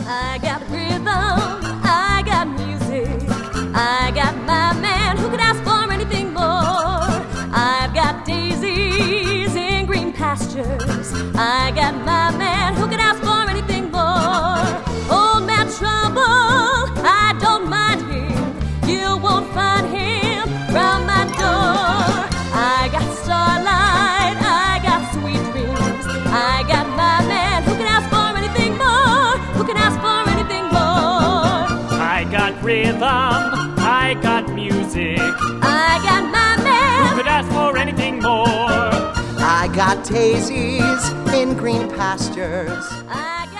I got rhythm, I got music, I got my man who could ask for anything more. I've got daisies in green pastures, I got my man who could ask for anything more. Old man Trouble, I don't mind him, you won't find him round my door. I got starlight, I got sweet dreams, I got my man who can ask for anything more, who can ask for anything more. I got rhythm, I got music, I got my man who could ask for anything more. I got daisies in green pastures, I got